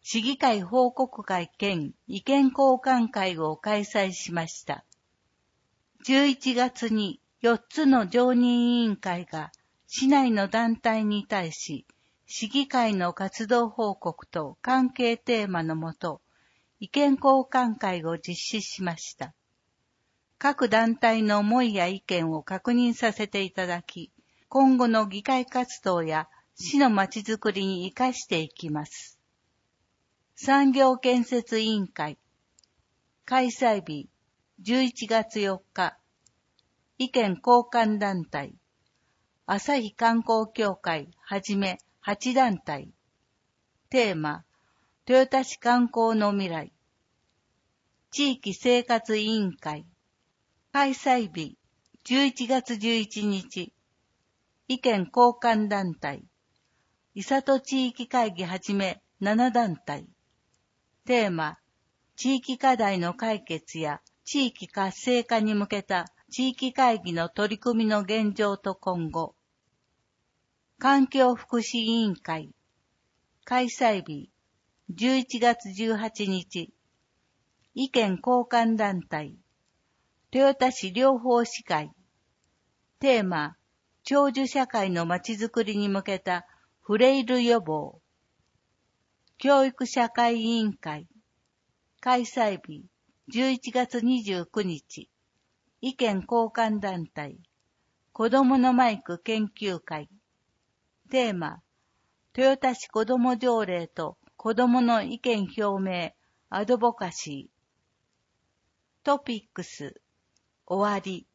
市議会報告会兼意見交換会を開催しました。11月に4つの常任委員会が市内の団体に対し、市議会の活動報告と関係テーマのもと、意見交換会を実施しました。各団体の思いや意見を確認させていただき、今後の議会活動や市のまちづくりに生かしていきます。産業建設委員会開催日11月4日意見交換団体朝日観光協会はじめ8団体テーマ豊田市観光の未来地域生活委員会開催日11月11日意見交換団体伊里地域会議はじめ7団体テーマ、地域課題の解決や地域活性化に向けた地域会議の取り組みの現状と今後。環境福祉委員会開催日11月18日意見交換団体豊田市療法士会テーマ、長寿社会のまちづくりに向けたフレイル予防教育社会委員会開催日11月29日意見交換団体子どものマイク研究会テーマ豊田市子ども条例と子どもの意見表明アドボカシートピックス終わり